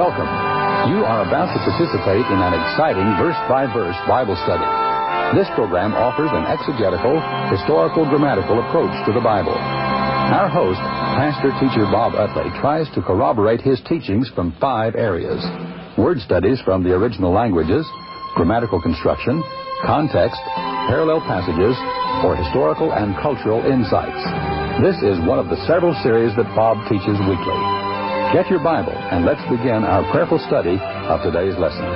Welcome. You are about to participate in an exciting verse-by-verse Bible study. This program offers an exegetical, historical, grammatical approach to the Bible. Our host, pastor-teacher Bob Utley, tries to corroborate his teachings from 5 areas: word studies from the original languages, grammatical construction, context, parallel passages, or historical and cultural insights. This is one of the several series that Bob teaches weekly. Get your Bible and let's begin our prayerful study of today's lesson.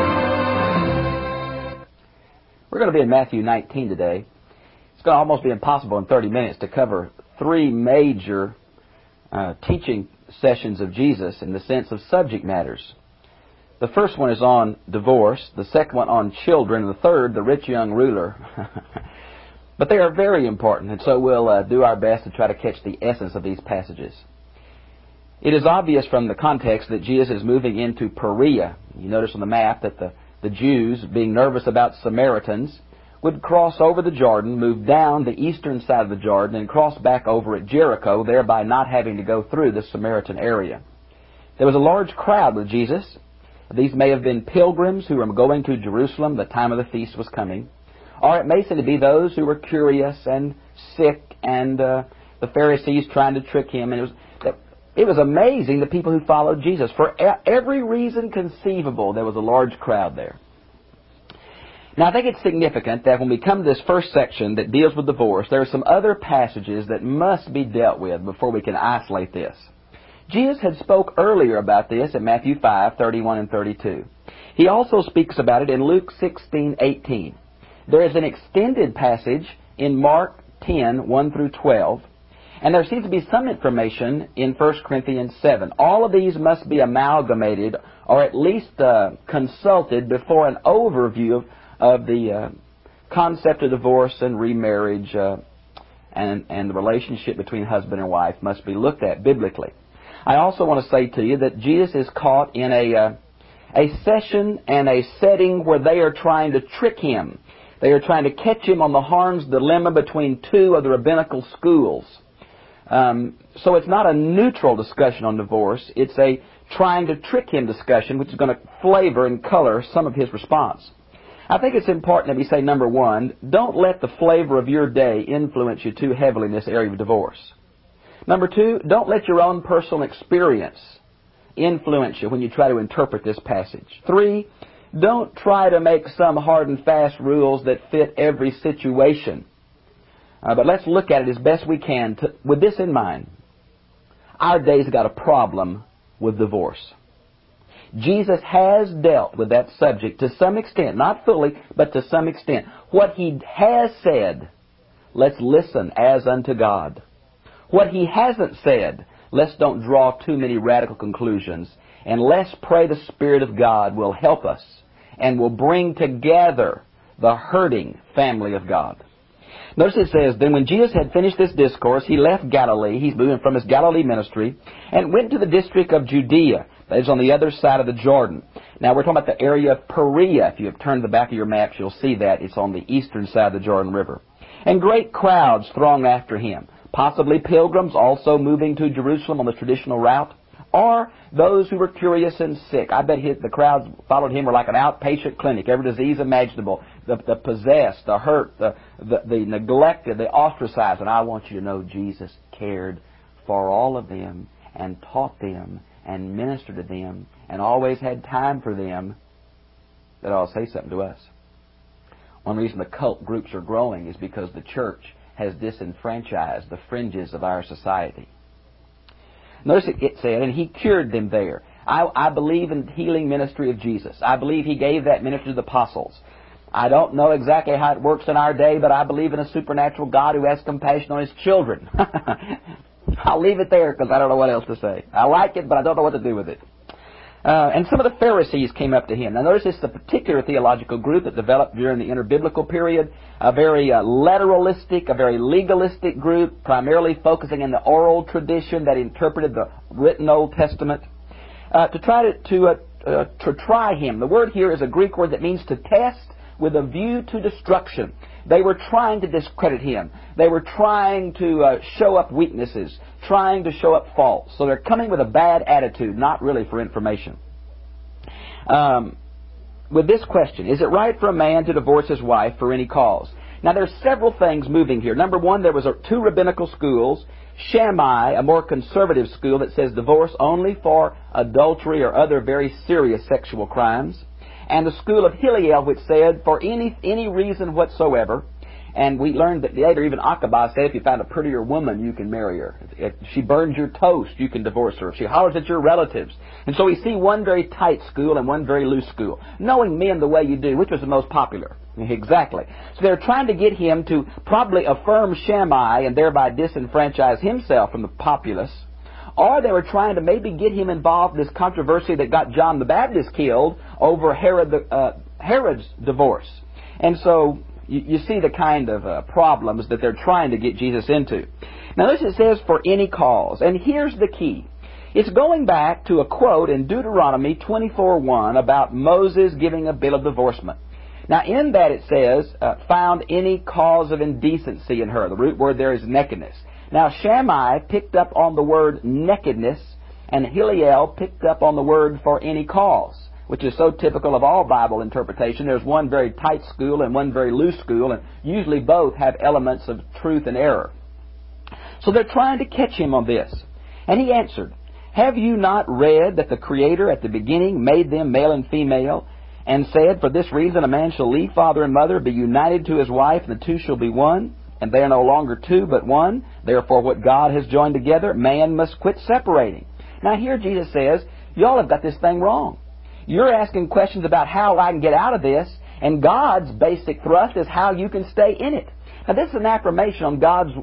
We're going to be in Matthew 19 today. It's going to almost be impossible in 30 minutes to cover 3 major teaching sessions of Jesus in the sense of subject matters. The first one is on divorce, the second one on children, and the third, the rich young ruler. But they are very important, and so we'll do our best to try to catch the essence of these passages. It is obvious from the context that Jesus is moving into Perea. You notice on the map that the Jews, being nervous about Samaritans, would cross over the Jordan, move down the eastern side of the Jordan, and cross back over at Jericho, thereby not having to go through the Samaritan area. There was a large crowd with Jesus. These may have been pilgrims who were going to Jerusalem. The time of the feast was coming. Or it may seem to be those who were curious and sick, and the Pharisees trying to trick him. And it was amazing, the people who followed Jesus. For every reason conceivable, there was a large crowd there. Now, I think it's significant that when we come to this first section that deals with divorce, there are some other passages that must be dealt with before we can isolate this. Jesus had spoke earlier about this in Matthew 5, 31 and 32. He also speaks about it in Luke 16, 18. There is an extended passage in Mark 10, 1 through 12. And there seems to be some information in 1 Corinthians 7. All of these must be amalgamated or at least consulted before an overview of the concept of divorce and remarriage and the relationship between husband and wife must be looked at biblically. I also want to say to you that Jesus is caught in a session and a setting where they are trying to trick him. They are trying to catch him on the Harn's dilemma between 2 of the rabbinical schools. So it's not a neutral discussion on divorce. It's a trying to trick him discussion, which is going to flavor and color some of his response. I think it's important that we say, number 1, don't let the flavor of your day influence you too heavily in this area of divorce. Number 2, don't let your own personal experience influence you when you try to interpret this passage. 3, don't try to make some hard and fast rules that fit every situation. But let's look at it as best we can with this in mind. Our day's got a problem with divorce. Jesus has dealt with that subject to some extent, not fully, but to some extent. What He has said, let's listen as unto God. What He hasn't said, let's don't draw too many radical conclusions, and let's pray the Spirit of God will help us and will bring together the hurting family of God. Notice it says, then when Jesus had finished this discourse, He left Galilee. He's moving from His Galilee ministry, and went to the district of Judea. That is on the other side of the Jordan. Now we're talking about the area of Perea. If you have turned to the back of your maps, you'll see that. It's on the eastern side of the Jordan River. And great crowds thronged after Him. Possibly pilgrims also moving to Jerusalem on the traditional route. Or those who were curious and sick. I bet the crowds followed Him were like an outpatient clinic. Every disease imaginable. The possessed, the hurt, the neglected, the ostracized. And I want you to know Jesus cared for all of them and taught them and ministered to them and always had time for them. That ought to say something to us. One reason the cult groups are growing is because the church has disenfranchised the fringes of our society. Notice it said, and He cured them there. I believe in the healing ministry of Jesus. I believe He gave that ministry to the apostles. I don't know exactly how it works in our day, but I believe in a supernatural God who has compassion on His children. I'll leave it there because I don't know what else to say. I like it, but I don't know what to do with it. And some of the Pharisees came up to Him. Now notice this is a particular theological group that developed during the interbiblical period, a very literalistic, a very legalistic group, primarily focusing in the oral tradition that interpreted the written Old Testament, to try Him. The word here is a Greek word that means to test with a view to destruction. They were trying to discredit Him. They were trying to show up weaknesses, trying to show up faults. So they're coming with a bad attitude, not really for information. with this question: is it right for a man to divorce his wife for any cause? Now, there's several things moving here. Number one, there was two rabbinical schools. Shammai, a more conservative school that says divorce only for adultery or other very serious sexual crimes. And the school of Hillel, which said for any reason whatsoever. And we learned that later even Aqaba said if you found a prettier woman, you can marry her. If she burns your toast, you can divorce her. If she hollers at your relatives. And so we see one very tight school and one very loose school. Knowing men the way you do, which was the most popular? Exactly. So they're trying to get him to probably affirm Shammai and thereby disenfranchise himself from the populace. Or they were trying to maybe get him involved in this controversy that got John the Baptist killed over Herod's divorce. And so you see the kind of problems that they're trying to get Jesus into. Now notice it says for any cause. And here's the key. It's going back to a quote in Deuteronomy 24:1 about Moses giving a bill of divorcement. Now in that it says, found any cause of indecency in her. The root word there is nakedness. Now Shammai picked up on the word nakedness, and Hillel picked up on the word for any cause, which is so typical of all Bible interpretation. There's one very tight school and one very loose school, and usually both have elements of truth and error. So they're trying to catch him on this. And he answered, have you not read that the Creator at the beginning made them male and female, and said, for this reason a man shall leave father and mother, be united to his wife, and the two shall be one? And they are no longer two, but one. Therefore what God has joined together, man must quit separating. Now here Jesus says, y'all have got this thing wrong. You're asking questions about how I can get out of this, and God's basic thrust is how you can stay in it. Now this is an affirmation on God's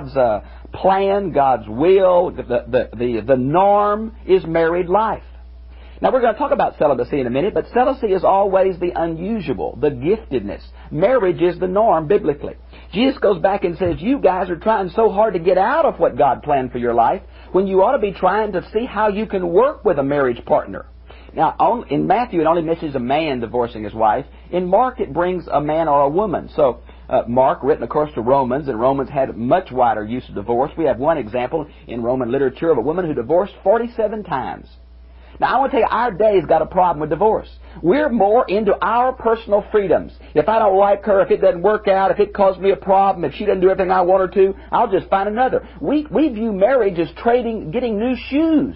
plan, God's will. The norm is married life. Now we're going to talk about celibacy in a minute, but celibacy is always the unusual, the giftedness. Marriage is the norm biblically. Jesus goes back and says, you guys are trying so hard to get out of what God planned for your life, when you ought to be trying to see how you can work with a marriage partner. Now, in Matthew, it only mentions a man divorcing his wife. In Mark, it brings a man or a woman. So, Mark, written, of course, to Romans, and Romans had much wider use of divorce. We have one example in Roman literature of a woman who divorced 47 times. Now, I want to tell you, our day's got a problem with divorce. We're more into our personal freedoms. If I don't like her, if it doesn't work out, if it causes me a problem, if she doesn't do everything I want her to, I'll just find another. We view marriage as getting new shoes.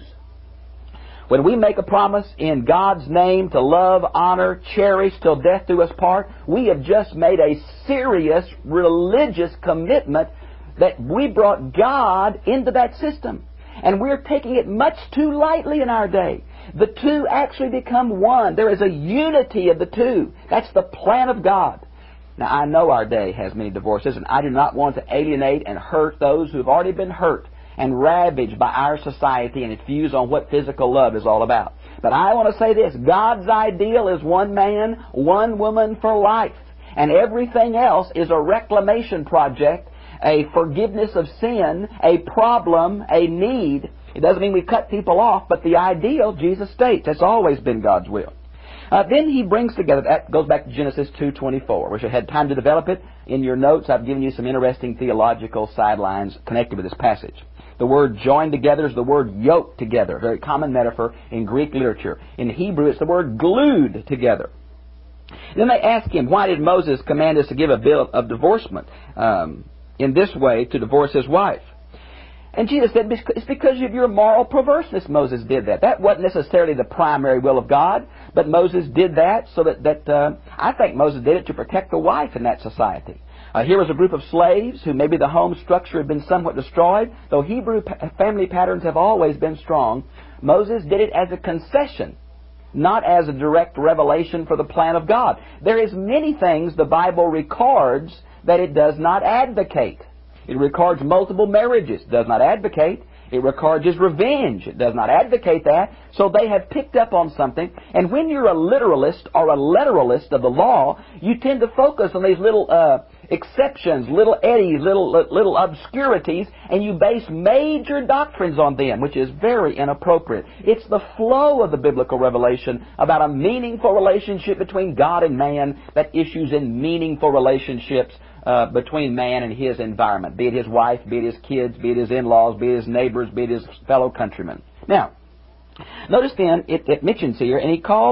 When we make a promise in God's name to love, honor, cherish till death do us part, we have just made a serious religious commitment that we brought God into that system. And we're taking it much too lightly in our day. The two actually become one. There is a unity of the two. That's the plan of God. Now, I know our day has many divorces, and I do not want to alienate and hurt those who have already been hurt and ravaged by our society and its views on what physical love is all about. But I want to say this. God's ideal is one man, one woman for life. And everything else is a reclamation project, a forgiveness of sin, a problem, a need. It doesn't mean we cut people off, but the ideal, Jesus states, that's always been God's will. Then he brings together, that goes back to Genesis 2:24. Wish I had time to develop it. In your notes, I've given you some interesting theological sidelines connected with this passage. The word joined together is the word yoked together, a very common metaphor in Greek literature. In Hebrew, it's the word glued together. Then they ask him, why did Moses command us to give a bill of divorcement in this way to divorce his wife? And Jesus said, it's because of your moral perverseness Moses did that. That wasn't necessarily the primary will of God, but Moses did that so that I think Moses did it to protect the wife in that society. Here was a group of slaves who maybe the home structure had been somewhat destroyed. Though Hebrew family patterns have always been strong, Moses did it as a concession, not as a direct revelation for the plan of God. There is many things the Bible records that it does not advocate. It records multiple marriages, does not advocate. It records his revenge. It does not advocate that. So they have picked up on something. And when you're a literalist or a literalist of the law, you tend to focus on these little exceptions, little eddies, little obscurities, and you base major doctrines on them, which is very inappropriate. It's the flow of the biblical revelation about a meaningful relationship between God and man that issues in meaningful relationships between man and his environment, be it his wife, be it his kids, be it his in-laws, be it his neighbors, be it his fellow countrymen. Now, notice then, it mentions here, and he called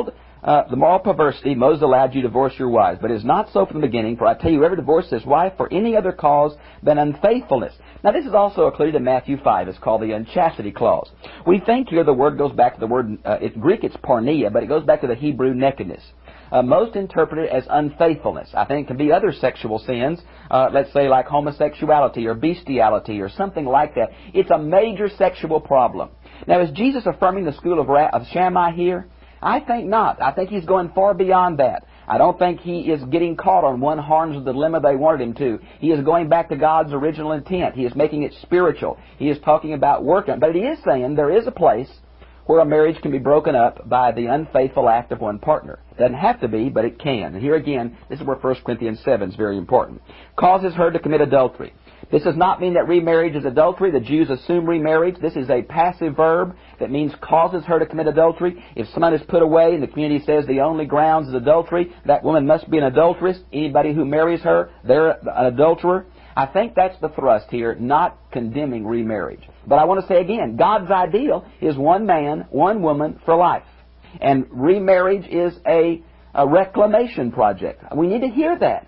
the moral perversity, Moses allowed you to divorce your wives. But it is not so from the beginning, for I tell you, whoever divorces his wife for any other cause than unfaithfulness. Now this is also included in Matthew 5. It's called the unchastity clause. We think here the word goes back to the word, in Greek it's porneia, but it goes back to the Hebrew nakedness. Most interpret it as unfaithfulness. I think it can be other sexual sins, let's say like homosexuality or bestiality or something like that. It's a major sexual problem. Now, is Jesus affirming the school of Shammai here? I think not. I think he's going far beyond that. I don't think he is getting caught on one horns of the dilemma they wanted him to. He is going back to God's original intent. He is making it spiritual. He is talking about working. But he is saying there is a place where a marriage can be broken up by the unfaithful act of one partner. It doesn't have to be, but it can. And here again, this is where 1 Corinthians 7 is very important. Causes her to commit adultery. This does not mean that remarriage is adultery. The Jews assume remarriage. This is a passive verb that means causes her to commit adultery. If someone is put away and the community says the only grounds is adultery, that woman must be an adulteress. Anybody who marries her, they're an adulterer. I think that's the thrust here, not condemning remarriage. But I want to say again, God's ideal is one man, one woman for life. And remarriage is a reclamation project. We need to hear that.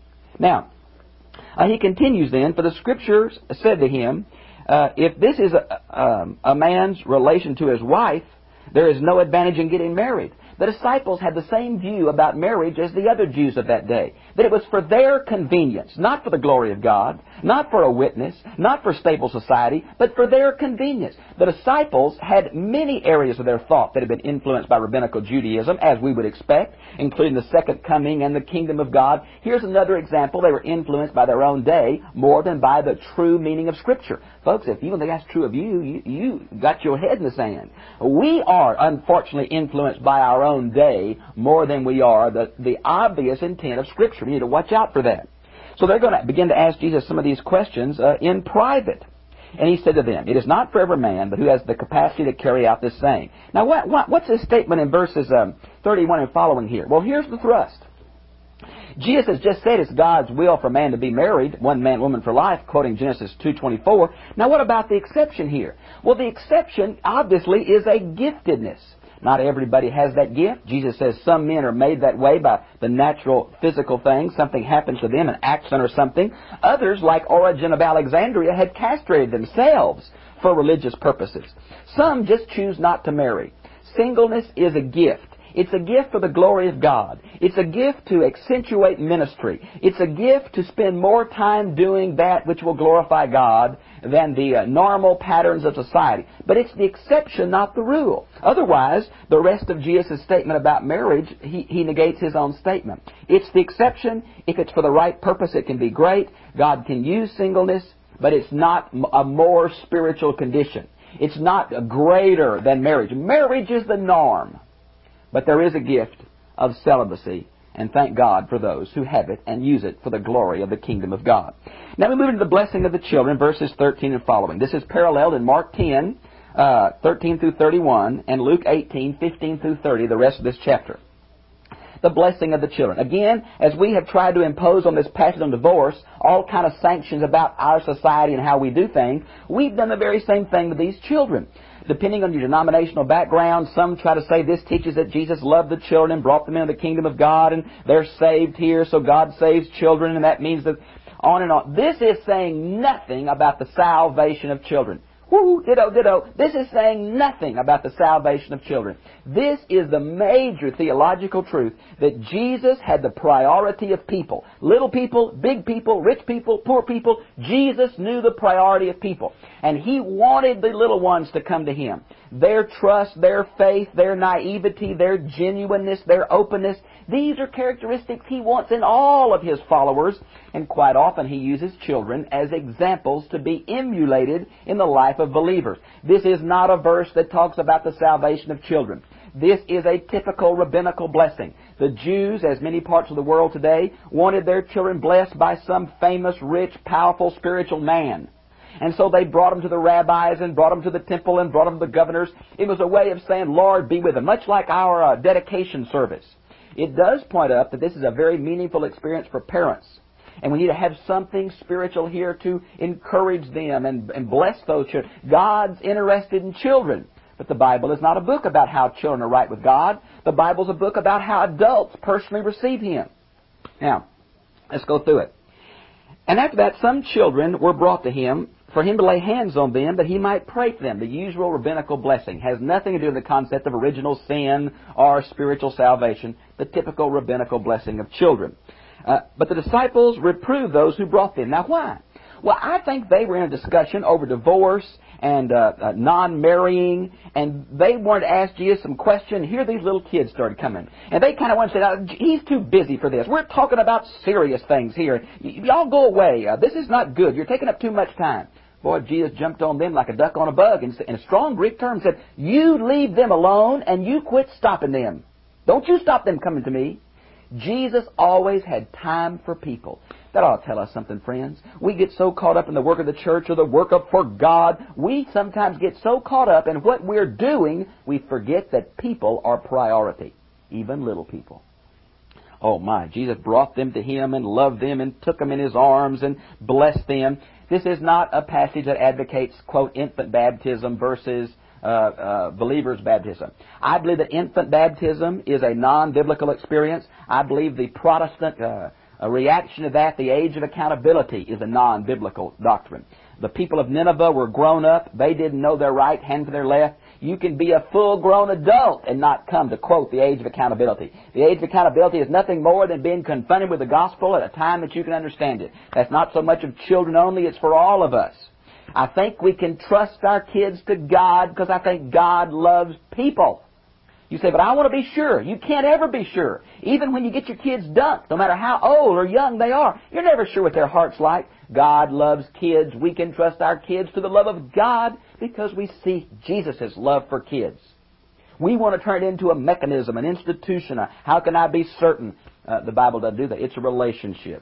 Now, he continues then, for the Scriptures said to him, if this is a man's relation to his wife, there is no advantage in getting married. The disciples had the same view about marriage as the other Jews of that day. That it was for their convenience, not for the glory of God, not for a witness, not for stable society, but for their convenience. The disciples had many areas of their thought that had been influenced by rabbinical Judaism, as we would expect, including the second coming and the kingdom of God. Here's another example. They were influenced by their own day more than by the true meaning of Scripture. Folks, if you think that's true of you, you got your head in the sand. We are, unfortunately, influenced by our own day more than we are the obvious intent of Scripture. We need to watch out for that. So they're going to begin to ask Jesus some of these questions in private. And he said to them, it is not for every man, but who has the capacity to carry out this saying. Now, what's his statement in verses 31 and following here? Well, here's the thrust. Jesus has just said it's God's will for man to be married, one man, woman for life, quoting Genesis 2:24. Now, what about the exception here? Well, the exception, obviously, is a giftedness. Not everybody has that gift. Jesus says some men are made that way by the natural physical thing. Something happens to them, an accident or something. Others, like Origen of Alexandria, had castrated themselves for religious purposes. Some just choose not to marry. Singleness is a gift. It's a gift for the glory of God. It's a gift to accentuate ministry. It's a gift to spend more time doing that which will glorify God than the normal patterns of society. But it's the exception, not the rule. Otherwise, the rest of Jesus' statement about marriage, he negates his own statement. It's the exception. If it's for the right purpose, it can be great. God can use singleness, but it's not a more spiritual condition. It's not greater than marriage. Marriage is the norm. But there is a gift of celibacy, and thank God for those who have it and use it for the glory of the kingdom of God. Now we move into the blessing of the children, verses 13 and following. This is paralleled in Mark 10, 13 through 31, and Luke 18, 15 through 30, the rest of this chapter. The blessing of the children. Again, as we have tried to impose on this passage on divorce all kind of sanctions about our society and how we do things, we've done the very same thing with these children. Depending on your denominational background, some try to say this teaches that Jesus loved the children and brought them into the kingdom of God, and they're saved here, so God saves children, and that means that on and on. This is saying nothing about the salvation of children. Woo, ditto, ditto. This is saying nothing about the salvation of children. This is the major theological truth that Jesus had the priority of people. Little people, big people, rich people, poor people. Jesus knew the priority of people. And He wanted the little ones to come to Him. Their trust, their faith, their naivety, their genuineness, their openness. These are characteristics He wants in all of His followers. And quite often He uses children as examples to be emulated in the life of believers. This is not a verse that talks about the salvation of children. This is a typical rabbinical blessing. The Jews, as many parts of the world today, wanted their children blessed by some famous, rich, powerful, spiritual man. And so they brought them to the rabbis and brought them to the temple and brought them to the governors. It was a way of saying, Lord, be with them, much like our dedication service. It does point up that this is a very meaningful experience for parents. And we need to have something spiritual here to encourage them and bless those children. God's interested in children. But the Bible is not a book about how children are right with God. The Bible's a book about how adults personally receive Him. Now, let's go through it. And after that, some children were brought to Him for Him to lay hands on them that He might pray for them. The usual rabbinical blessing has nothing to do with the concept of original sin or spiritual salvation, the typical rabbinical blessing of children. But the disciples reproved those who brought them. Now, why? Well, I think they were in a discussion over divorce and non-marrying, and they wanted to ask Jesus some questions. Here these little kids started coming. And they kind of wanted to say, He's too busy for this. We're talking about serious things here. Y'all go away. This is not good. You're taking up too much time. Boy, Jesus jumped on them like a duck on a bug and in a strong Greek term said, you leave them alone and you quit stopping them. Don't you stop them coming to me. Jesus always had time for people. That ought to tell us something, friends. We get so caught up in the work of the church or the work of for God. We sometimes get so caught up in what we're doing, we forget that people are priority, even little people. Oh my, Jesus brought them to Him and loved them and took them in His arms and blessed them. This is not a passage that advocates, quote, infant baptism versus believer's baptism. I believe that infant baptism is a non-biblical experience. I believe the Protestant reaction to that, the age of accountability, is a non-biblical doctrine. The people of Nineveh were grown up. They didn't know their right hand from their left. You can be a full-grown adult and not come to, quote, the age of accountability. The age of accountability is nothing more than being confronted with the gospel at a time that you can understand it. That's not so much of children only, it's for all of us. I think we can trust our kids to God because I think God loves people. You say, but I want to be sure. You can't ever be sure. Even when you get your kids dunked, no matter how old or young they are, you're never sure what their heart's like. God loves kids. We can trust our kids to the love of God because we see Jesus' love for kids. We want to turn it into a mechanism, an institution. How can I be certain? The Bible doesn't do that. It's a relationship.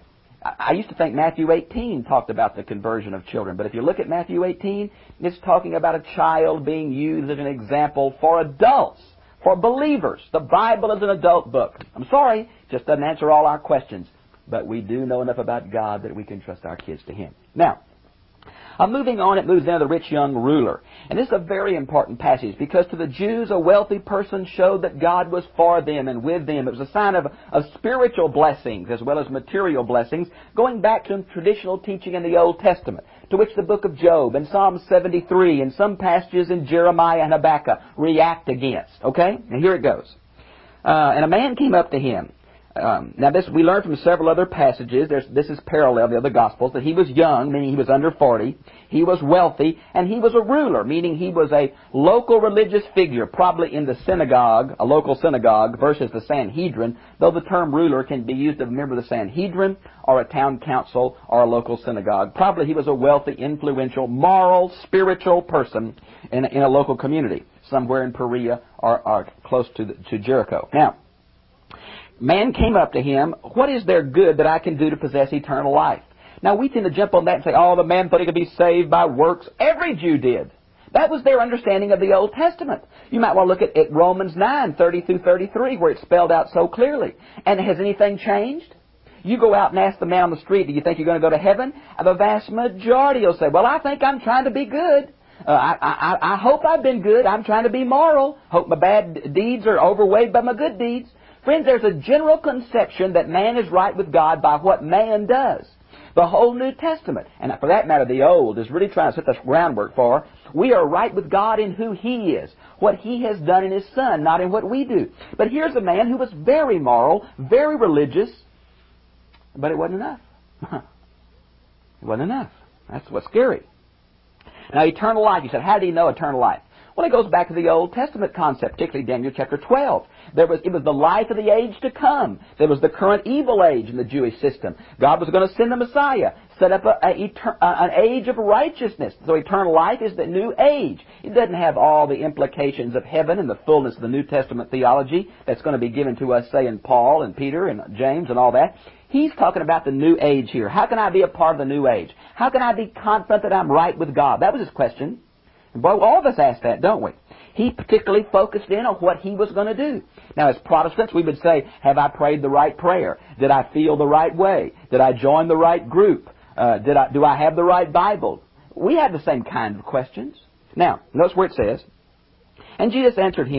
I used to think Matthew 18 talked about the conversion of children, but if you look at Matthew 18, it's talking about a child being used as an example for adults, for believers. The Bible is an adult book. I'm sorry, it just doesn't answer all our questions, but we do know enough about God that we can trust our kids to Him. Now, moving on, it moves into the rich young ruler. And this is a very important passage because to the Jews, a wealthy person showed that God was for them and with them. It was a sign of spiritual blessings as well as material blessings, going back to traditional teaching in the Old Testament, to which the book of Job and Psalm 73 and some passages in Jeremiah and Habakkuk react against. Okay? And here it goes. And a man came up to him. Now this we learn from several other passages. This is parallel to the other Gospels, that he was young, meaning he was under 40. He was wealthy, and he was a ruler, meaning he was a local religious figure, probably in the synagogue, a local synagogue, versus the Sanhedrin, though the term ruler can be used of a member of the Sanhedrin or a town council or a local synagogue. Probably he was a wealthy, influential, moral, spiritual person in a local community, somewhere in Perea or close to Jericho. Now, man came up to him, what is there good that I can do to possess eternal life? Now we tend to jump on that and say, oh, the man thought he could be saved by works. Every Jew did. That was their understanding of the Old Testament. You might want to look at Romans 9, 30 through 33, where it's spelled out so clearly. And has anything changed? You go out and ask the man on the street, do you think you're going to go to heaven? The vast majority will say, well, I think I'm trying to be good. I hope I've been good. I'm trying to be moral. Hope my bad deeds are overweighed by my good deeds. Friends, there's a general conception that man is right with God by what man does. The whole New Testament, and for that matter the Old, is really trying to set the groundwork for we are right with God in who He is, what He has done in His Son, not in what we do. But here's a man who was very moral, very religious, but it wasn't enough. It wasn't enough. That's what's scary. Now, eternal life, you said, how do you know eternal life? Well, it goes back to the Old Testament concept, particularly Daniel chapter 12. It was the life of the age to come. There was the current evil age in the Jewish system. God was going to send the Messiah, set up an age of righteousness. So eternal life is the new age. It doesn't have all the implications of heaven and the fullness of the New Testament theology that's going to be given to us, say, in Paul and Peter and James and all that. He's talking about the new age here. How can I be a part of the new age? How can I be confident that I'm right with God? That was his question. And boy, all of us ask that, don't we? He particularly focused in on what he was going to do. Now, as Protestants, we would say, have I prayed the right prayer? Did I feel the right way? Did I join the right group? Do I have the right Bible? We have the same kind of questions. Now, notice where it says, and Jesus answered him,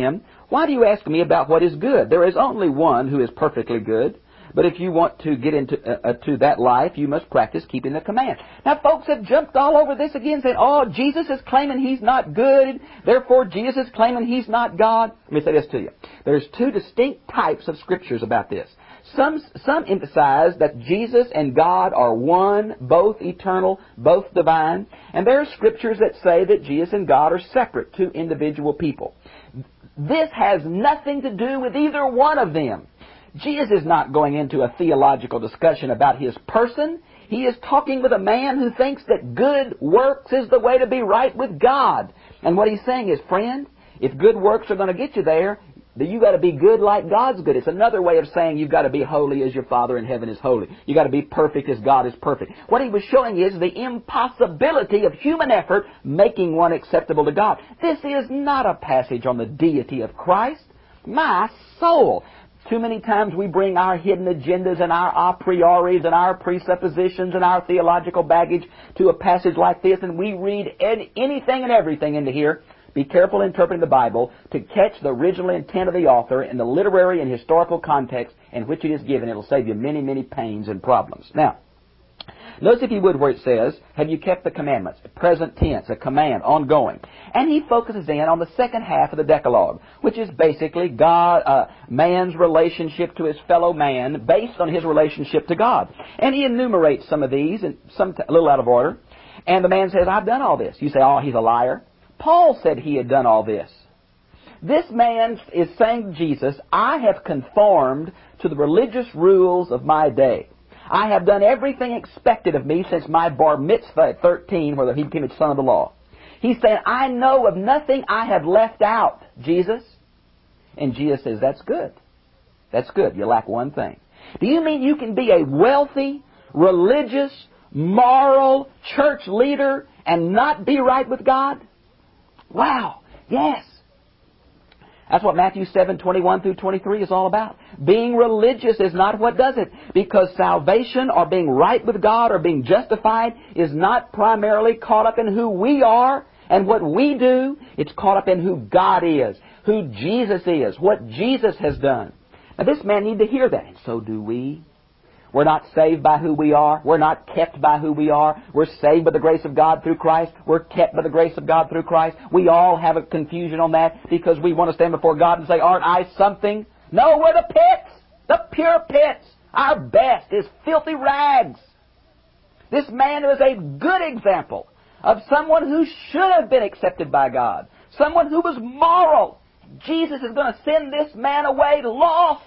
Why do you ask me about what is good? There is only one who is perfectly good. But if you want to get into to that life, you must practice keeping the command. Now, folks have jumped all over this again, saying, oh, Jesus is claiming He's not good, therefore Jesus is claiming He's not God. Let me say this to you. There's two distinct types of scriptures about this. Some emphasize that Jesus and God are one, both eternal, both divine. And there are scriptures that say that Jesus and God are separate, two individual people. This has nothing to do with either one of them. Jesus is not going into a theological discussion about His person. He is talking with a man who thinks that good works is the way to be right with God. And what he's saying is, friend, if good works are going to get you there, then you've got to be good like God's good. It's another way of saying you've got to be holy as your Father in heaven is holy. You've got to be perfect as God is perfect. What he was showing is the impossibility of human effort making one acceptable to God. This is not a passage on the deity of Christ. My soul! Too many times we bring our hidden agendas and our a prioris and our presuppositions and our theological baggage to a passage like this, and we read anything and everything into here. Be careful interpreting the Bible to catch the original intent of the author in the literary and historical context in which it is given. It will save you many, many pains and problems. Now, notice if you would where it says, have you kept the commandments? Present tense, a command, ongoing. And he focuses in on the second half of the Decalogue, which is basically man's relationship to his fellow man based on his relationship to God. And he enumerates some of these, and some a little out of order. And the man says, I've done all this. You say, oh, he's a liar. Paul said he had done all this. This man is saying to Jesus, I have conformed to the religious rules of my day. I have done everything expected of me since my bar mitzvah at 13, where he became a son of the law. He's saying, I know of nothing I have left out, Jesus. And Jesus says, that's good. That's good. You lack one thing. Do you mean you can be a wealthy, religious, moral church leader and not be right with God? Wow. Yes. That's what Matthew 7:21 through 23 is all about. Being religious is not what does it. Because salvation or being right with God or being justified is not primarily caught up in who we are and what we do. It's caught up in who God is, who Jesus is, what Jesus has done. Now this man needs to hear that, and so do we. We're not saved by who we are. We're not kept by who we are. We're saved by the grace of God through Christ. We're kept by the grace of God through Christ. We all have a confusion on that because we want to stand before God and say, aren't I something? No, we're the pits, the pure pits. Our best is filthy rags. This man is a good example of someone who should have been accepted by God, someone who was moral. Jesus is going to send this man away lost,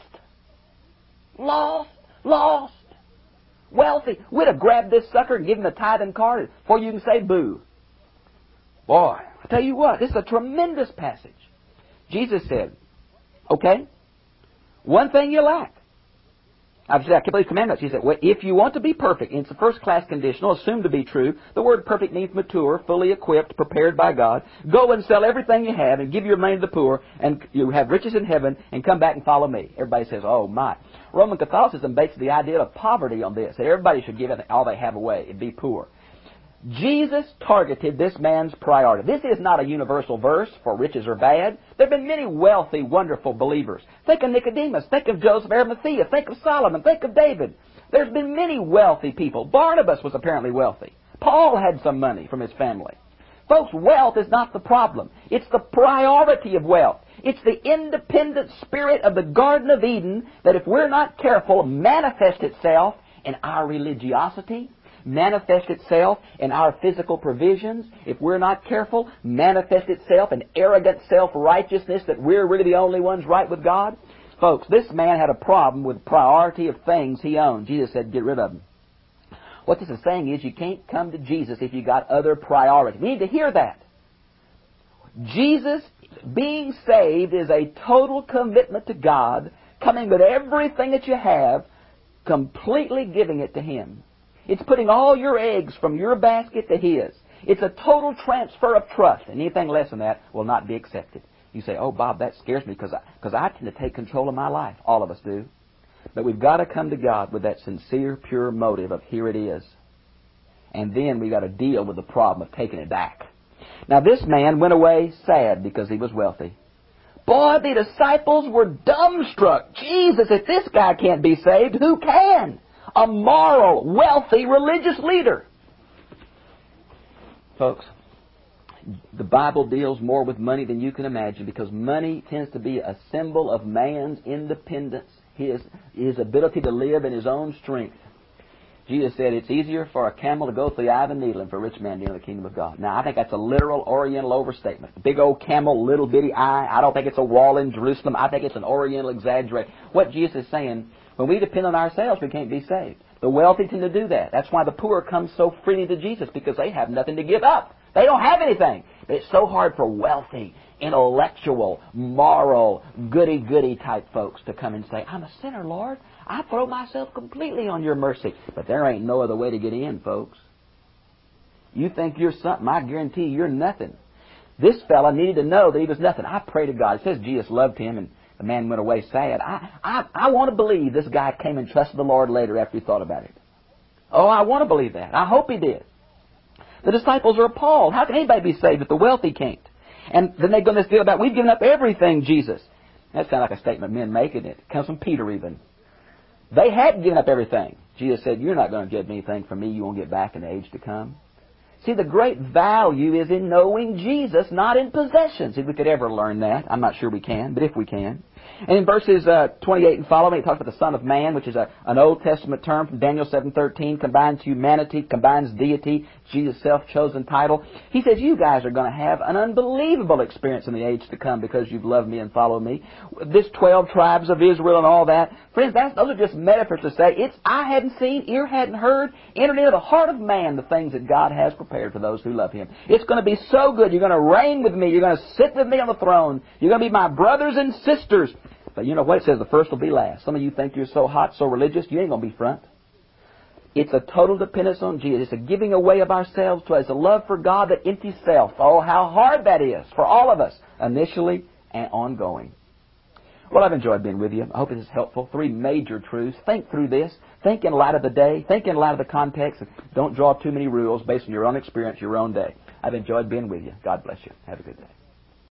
wealthy. We'd have grabbed this sucker and given him a tithing card before you can say boo. Boy, I tell you what, this is a tremendous passage. Jesus said, okay, one thing you lack. I said, I keep these commandments. He said, well, if you want to be perfect, and it's a first-class conditional, assumed to be true. The word perfect means mature, fully equipped, prepared by God. Go and sell everything you have and give your money to the poor, and you have riches in heaven, and come back and follow me. Everybody says, oh, my. Roman Catholicism bases the idea of poverty on this, that everybody should give all they have away and be poor. Jesus targeted this man's priority. This is not a universal verse for riches or bad. There have been many wealthy, wonderful believers. Think of Nicodemus. Think of Joseph of Arimathea. Think of Solomon. Think of David. There's been many wealthy people. Barnabas was apparently wealthy. Paul had some money from his family. Folks, wealth is not the problem. It's the priority of wealth. It's the independent spirit of the Garden of Eden that, if we're not careful, manifests itself in our religiosity, manifest itself in our physical provisions. If we're not careful, manifest itself in arrogant self-righteousness that we're really the only ones right with God. Folks, this man had a problem with priority of things he owned. Jesus said, get rid of them. What this is saying is you can't come to Jesus if you got other priorities. We need to hear that. Jesus, being saved, is a total commitment to God, coming with everything that you have, completely giving it to Him. It's putting all your eggs from your basket to His. It's a total transfer of trust, and anything less than that will not be accepted. You say, oh, Bob, that scares me because I tend to take control of my life. All of us do. But we've got to come to God with that sincere, pure motive of here it is. And then we've got to deal with the problem of taking it back. Now, this man went away sad because he was wealthy. boy, the disciples were dumbstruck. Jesus, if this guy can't be saved, who can? A moral, wealthy, religious leader. Folks, the Bible deals more with money than you can imagine, because money tends to be a symbol of man's independence, his ability to live in his own strength. Jesus said it's easier for a camel to go through the eye of a needle than for a rich man to enter the kingdom of God. Now, I think that's a literal Oriental overstatement. Big old camel, little bitty eye. I don't think it's a wall in Jerusalem. I think it's an Oriental exaggeration. What Jesus is saying, when we depend on ourselves, we can't be saved. The wealthy tend to do that. That's why the poor come so freely to Jesus, because they have nothing to give up. They don't have anything. It's so hard for wealthy, intellectual, moral, goody-goody type folks to come and say, I'm a sinner, Lord. I throw myself completely on your mercy. But there ain't no other way to get in, folks. You think you're something, I guarantee you're nothing. This fella needed to know that he was nothing. I pray to God. It says Jesus loved him and the man went away sad. I want to believe this guy came and trusted the Lord later after he thought about it. Oh, I want to believe that. I hope he did. The disciples are appalled. How can anybody be saved if the wealthy can't? And then they go this deal about, we've given up everything, Jesus. That's kind of like a statement men make, isn't it? It comes from Peter even. They had given up everything. Jesus said, you're not going to get anything from me you won't get back in the age to come. See, the great value is in knowing Jesus, not in possessions. If we could ever learn that. I'm not sure we can, but if we can. And in verses 28 and following, it talks about the Son of Man, which is an Old Testament term from Daniel 7:13, combines humanity, combines deity, Jesus' self-chosen title. He says, you guys are going to have an unbelievable experience in the age to come because you've loved me and followed me. This 12 tribes of Israel and all that. Friends, those are just metaphors to say, I hadn't seen, ear hadn't heard, entered into the heart of man the things that God has prepared for those who love Him. It's going to be so good. You're going to reign with me. You're going to sit with me on the throne. You're going to be my brothers and sisters. But you know what? It says the first will be last. Some of you think you're so hot, so religious, you ain't going to be front. It's a total dependence on Jesus. It's a giving away of ourselves to us. It's a love for God that empties self. Oh, how hard that is for all of us, initially and ongoing. Well, I've enjoyed being with you. I hope this is helpful. 3 major truths. Think through this. Think in light of the day. Think in light of the context. Don't draw too many rules based on your own experience, your own day. I've enjoyed being with you. God bless you. Have a good day.